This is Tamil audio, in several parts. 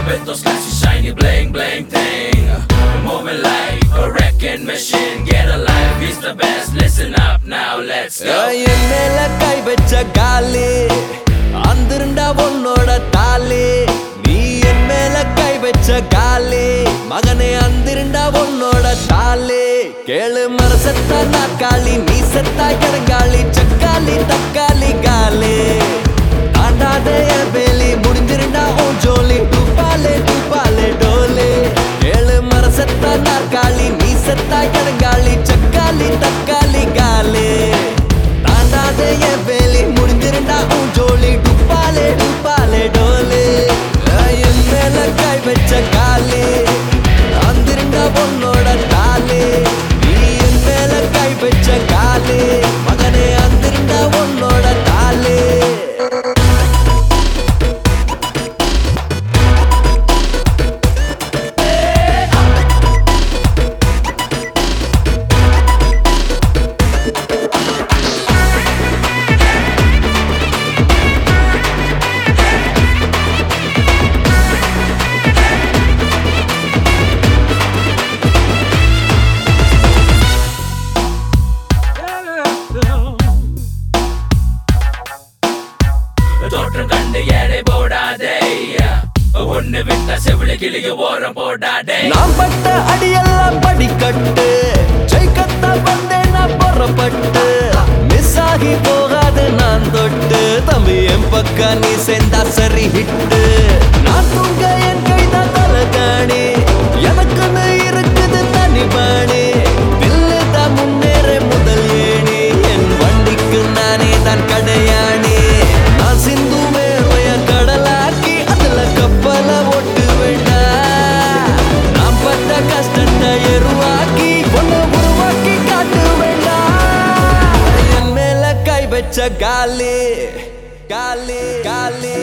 with those flashy shiny bling bling thing. Moving like a wrecking machine. Get alive, he's the best. Listen up now, let's go. என் மேல கை வச்ச காலி அந்திருண்டா உன்னோட தாலி. நீ என் மேல கை வச்ச காலி மகனே அந்திருண்டா உன்னோட தாலி. கேளு மரசத்தா நாக்காளி நீ செத்தா கிடங்காளி சக்காளி தக்காளி காலி. தாண்டாதே என் வேலி முடிஞ்சிருண்டா உன் ஜோலி டூப்பாலே டூப்பாலே டோலி. கேளு மரசத்தா நாக்காளி நீ செத்தா கிடங்காளி சக்காளி தக்காளி காலி. தாண்டாதே என் வேலி முடிஞ்சிருண்டா உன் ஜோலி டூப்பாலே டூப்பாலே டோலி. என் மேல கை வச்ச காலி அந்திருண்டா உன்னோட தாலி. நீ என் மேல கை வச்ச காலி மகனே அந்திருண்டா உன்னோட தாலி. தோற்றம் கண்டு எடை போடாதே, ஒண்ணு விட்டா செவிலி கிளிய ஓரம் போடாதே. நான் பட்ட அடியெல்லாம் படிக்கட்டு ஜெயிக்கத்தான் வந்தேன் நான் புறப்பட்டு. மிஸ் ஆகி போகாது நான் தொட்டு தம்பி என் பக்க நீ சேர்ந்தா சரி ஹிட்டு. நான் தூங்க என் கைதான் தலகாணி எனக்குன்னு இருக்குது தனி பாணி. தில்லு தான் முன்னேற முதல் ஏணி என் வண்டிக்கு நானே தான் கடையாணி. நான் சிந்து மேலைய கடலாக்கி அதுல கப்பல ஓட்டு வேண்டா. நான் பட்ட கஷ்டத்தை எருவாக்கி ஒண்ணு உருவாக்கி காட்டு வேண்டா. என் மேல கை வச்ச காலி காலி காலி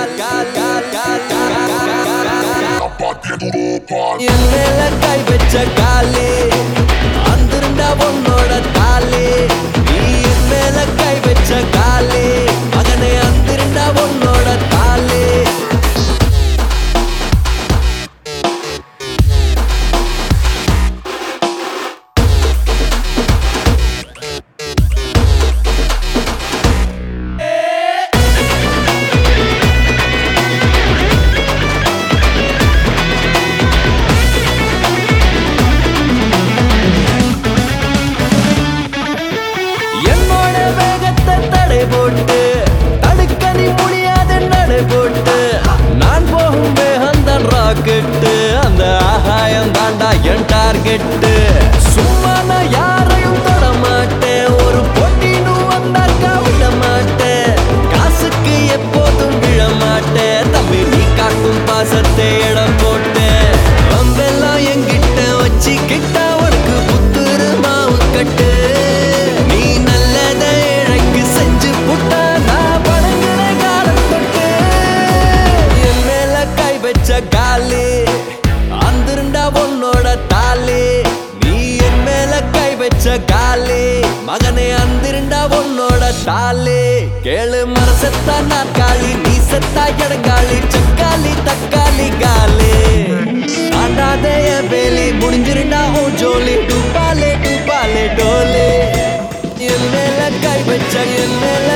என் மேல கை வச்ச காலி அந்திருந்தா உன்னோட தாலி. நீ என் மேல கை வச்ச காலி மகனே அந்திருந்தா உன்னோட தாலி. என்னோட வேகத்தை தடை போட்டு தடுக்க நீ முடியாத நடை போட்டு. நான் போகும் வேகம் தான் ராக்கெட்டு அந்த ஆகாயம் தாண்டா என் டார்கெட்டு. சும்மா நான் யாரையும் தொட மாட்டேன் ஒரு போட்டின்னு வந்தாக்கா விட மாட்டேன். காசுக்கு எப்போதும் விழ மாட்டேன் தம்பி நீ காட்டும் பாசத்தை இடம் போட்டேன். வம்பெல்லாம் என்கிட்ட வச்சுக்கிட்டா உனக்கு புத்துரு மாவு கட்டு. நீ நல்லதை இழைக்கு செஞ்சு புட்டா நான் பழங்குற காலம் தொட்டு. என் மேல கை வச்ச காலி அந்திருண்டா உன்னோட தாலி. நீ என் மேல கை வச்ச காலி மகனே அந்திருண்டா உன்னோட தாலி. கேளு மரசத்தா நாற்காலி நீ செத்தா இடங்காளி சக்காளி தக்காளி காலி. தாண்டாதே என் வேலி முடிஞ்சிருண்டா உன் ஜோலி டூப்பாலே டூப்பாலே டோலி. என் மேல கை வச்ச என் மேல